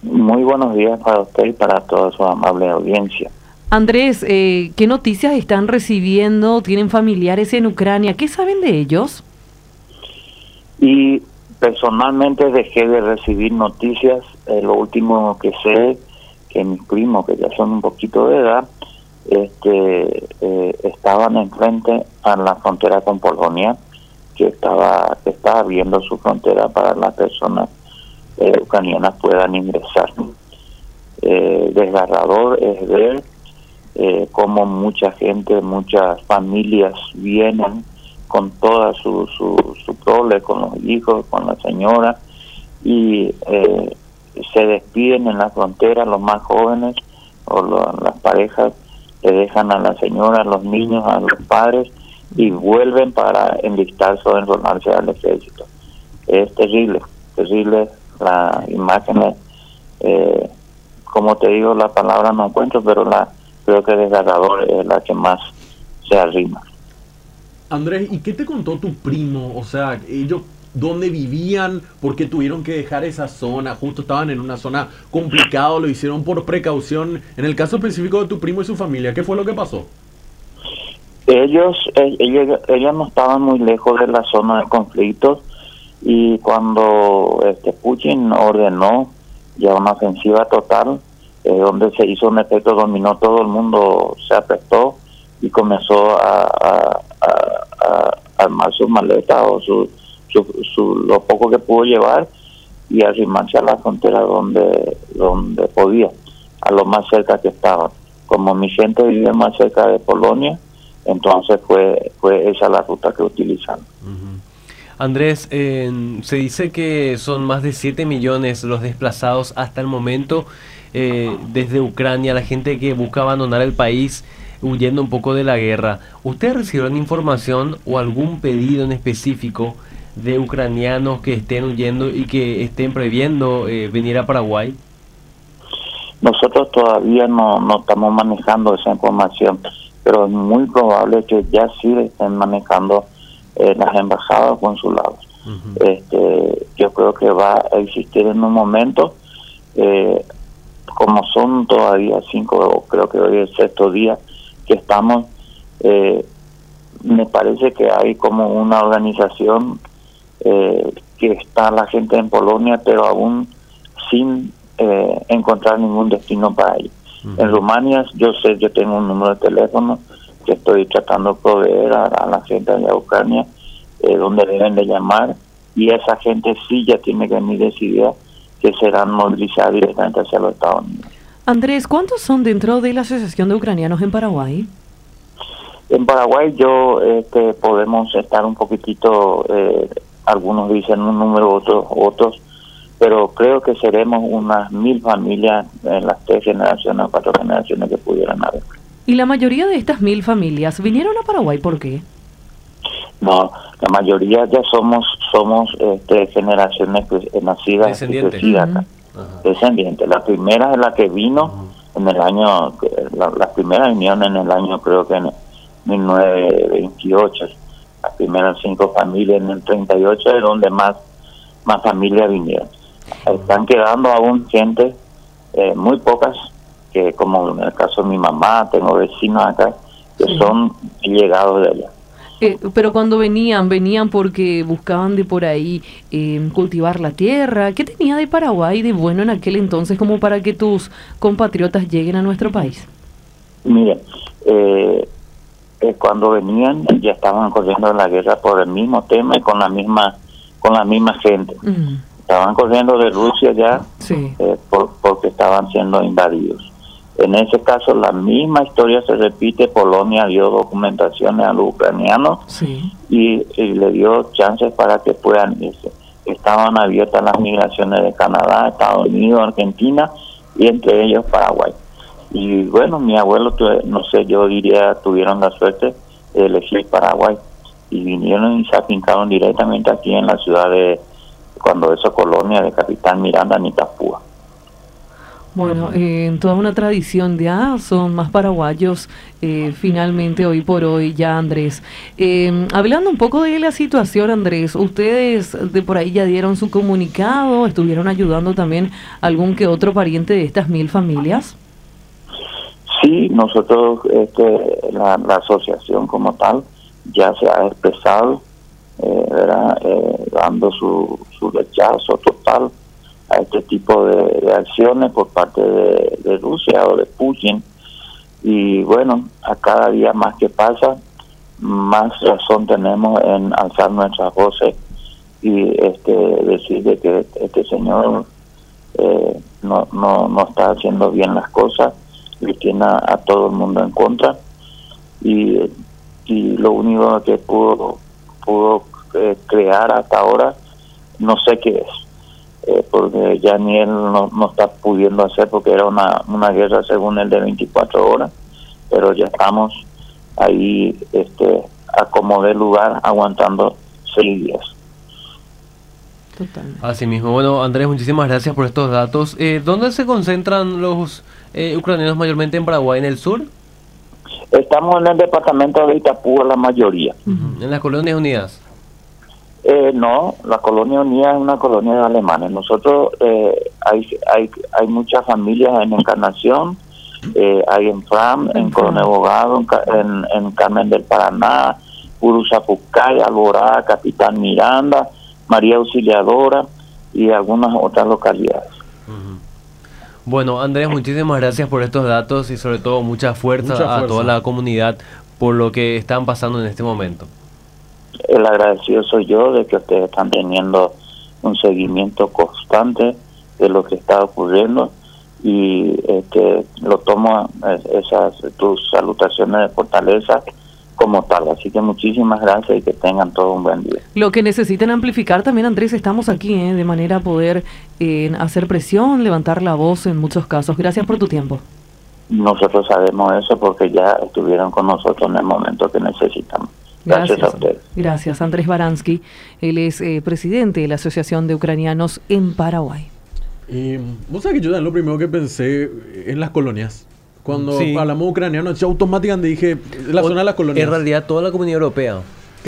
Muy buenos días para usted y para toda su amable audiencia. Andrés, ¿qué noticias están recibiendo? ¿Tienen familiares en Ucrania? ¿Qué saben de ellos? Y personalmente dejé de recibir noticias. Lo último que sé, que mis primos, que ya son un poquito de edad, estaban enfrente a la frontera con Polonia, que estaba abriendo su frontera para las personas ucranianas puedan ingresar. Desgarrador es ver cómo mucha gente, muchas familias vienen con toda su prole, con los hijos, con la señora, y se despiden en la frontera. Los más jóvenes o las parejas le dejan a la señora, a los niños, a los padres, y vuelven para enlistarse o enrolarse al ejército. Es terrible, terrible la imagen. Como te digo, la palabra no encuentro, pero creo que desgarrador es la que más se arrima. Andrés, ¿y qué te contó tu primo? O sea, ellos, ¿dónde vivían? ¿Por qué tuvieron que dejar esa zona? Justo estaban en una zona complicada, lo hicieron por precaución. En el caso específico de tu primo y su familia, ¿qué fue lo que pasó? Ellos no estaban muy lejos de la zona de conflictos, y cuando Putin ordenó ya una ofensiva total, donde se hizo un efecto dominó, todo el mundo se apretó y comenzó a armar sus maletas o lo poco que pudo llevar y arrimarse a la frontera donde podía, a lo más cerca que estaban. Como mi gente vive más cerca de Polonia, entonces fue esa la ruta que utilizaron. Andrés, se dice que son más de 7 millones los desplazados hasta el momento desde Ucrania, la gente que busca abandonar el país huyendo un poco de la guerra. ¿Ustedes recibieron información o algún pedido en específico de ucranianos que estén huyendo y que estén previendo venir a Paraguay? Nosotros todavía no estamos manejando esa información, pero es muy probable que ya sí estén manejando las embajadas o consulados. Yo creo que va a existir en un momento, como son todavía 5, o creo que hoy es el 6º día que estamos, me parece que hay como una organización que está la gente en Polonia, pero aún sin encontrar ningún destino para ellos. En Rumania, yo tengo un número de teléfono que estoy tratando de proveer a la gente de Ucrania, donde deben de llamar, y esa gente sí ya tiene que venir decidida que serán movilizadas directamente hacia los Estados Unidos. Andrés, ¿cuántos son dentro de la Asociación de Ucranianos en Paraguay? En Paraguay podemos estar un poquitito, algunos dicen un número, otros, pero creo que seremos unas 1000 familias en las 3 generaciones o 4 generaciones que pudieran haber. ¿Y la mayoría de estas 1000 familias vinieron a Paraguay por qué? No, la mayoría ya somos generaciones nacidas y crecidas acá. Descendientes. La primera es la que vino en el año, las primeras vinieron en el año, creo que en 1928. Las primeras 5 familias en el 38 es donde más familias vinieron. Están quedando aún gente, muy pocas, que como en el caso de mi mamá, tengo vecinos acá que son llegados de allá. Pero cuando venían porque buscaban de por ahí cultivar la tierra. ¿Qué tenía de Paraguay de bueno en aquel entonces como para que tus compatriotas lleguen a nuestro país? Miren, cuando venían ya estaban corriendo la guerra por el mismo tema y con la misma gente. Estaban corriendo de Rusia ya, sí, porque estaban siendo invadidos. En ese caso, la misma historia se repite. Polonia dio documentaciones a los ucranianos, sí, y le dio chances para que puedan irse. Estaban abiertas las migraciones de Canadá, Estados Unidos, Argentina, y entre ellos Paraguay. Y bueno, mi abuelo, no sé, yo diría, tuvieron la suerte de elegir Paraguay, y vinieron y se afincaron directamente aquí en la ciudad de, cuando eso colonia de Capitán Miranda, Nicapúa. Bueno, en toda una tradición ya son más paraguayos finalmente hoy por hoy ya, Andrés. Hablando un poco de la situación, Andrés, ustedes de por ahí ya dieron su comunicado, estuvieron ayudando también a algún que otro pariente de estas 1000 familias. Sí, nosotros, la asociación como tal, ya se ha expresado, ¿verdad? Dando su rechazo total a este tipo de acciones por parte de Rusia o de Putin. Y bueno, a cada día más que pasa, más razón tenemos en alzar nuestras voces y decir de que este señor no está haciendo bien las cosas y tiene a todo el mundo en contra, y lo único que pudo crear hasta ahora, no sé qué es, porque ya ni él no está pudiendo hacer, porque era una guerra según él de 24 horas, pero ya estamos ahí a como de lugar aguantando 6 días. Total. Así mismo. Bueno, Andrés, muchísimas gracias por estos datos. ¿Dónde se concentran los ucranianos mayormente en Paraguay, en el sur? Estamos en el departamento de Itapúa, la mayoría. ¿En las Colonias Unidas? No, la Colonia Unida es una colonia de alemanes. Nosotros hay muchas familias en Encarnación, hay en Fram, en Coronel Bogado, en Carmen del Paraná, Uruzapucay, Alborada, Capitán Miranda, María Auxiliadora y algunas otras localidades. Bueno, Andrés, muchísimas gracias por estos datos y sobre todo mucha fuerza a toda la comunidad por lo que están pasando en este momento. El agradecido soy yo de que ustedes están teniendo un seguimiento constante de lo que está ocurriendo, y lo tomo tus salutaciones de fortaleza como tal. Así que muchísimas gracias y que tengan todo un buen día. Lo que necesiten amplificar también, Andrés, estamos aquí de manera a poder hacer presión, levantar la voz en muchos casos. Gracias por tu tiempo. Nosotros sabemos eso porque ya estuvieron con nosotros en el momento que necesitamos. Gracias a ustedes. Gracias, Andrés Baransky. Él es presidente de la Asociación de Ucranianos en Paraguay. Vos sabés que yo lo primero que pensé en las colonias. Cuando hablamos ucraniano, yo automáticamente dije la zona de las colonias. En realidad toda la comunidad europea.